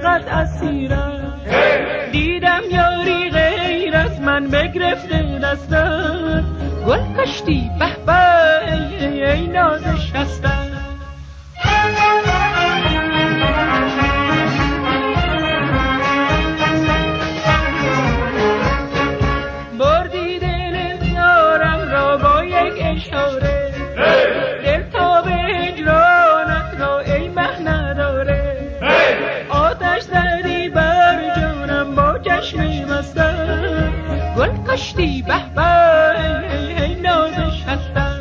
عشقت اسیرم، دیدم یاری غیر از من بگرفته دستم، گل کشتی به به ای نازش هستم. بردی دل یارم را با یک اشاره، دل تا به هجرانت را ای مه نداره، آتش زدی بر جانم با چشم مستم، گل کشتی به به ای نازش هستم.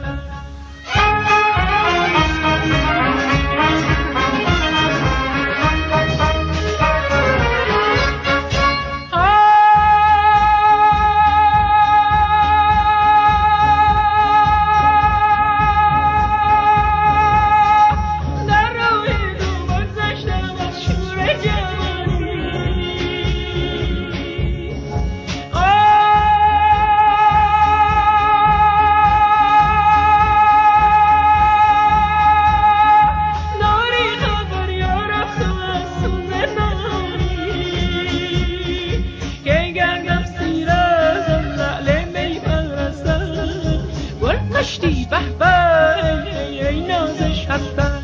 کشتی به به ای نازش هستم.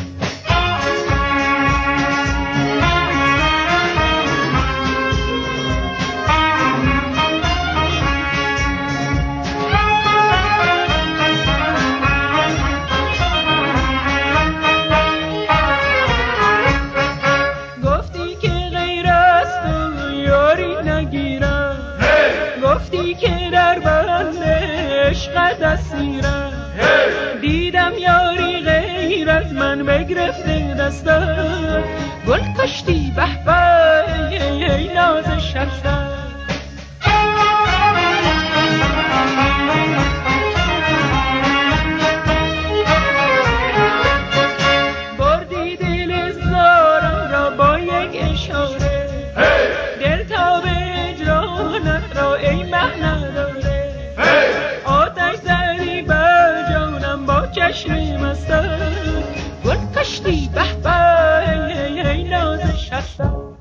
گفتی که غیر از تو یاری نگیرم، گفتی که در بند عشقت اسیرم، دیدم یاری غیر از من بگرفته دستم، گل کشتی به به ای نازش هستم. بردی دل زارم را با یک اشاره، دل تا به هجرانت را ای مه نداره، آتش زدی بر جانم با چشم مستم، گل کشتی به به ای نازش هستم.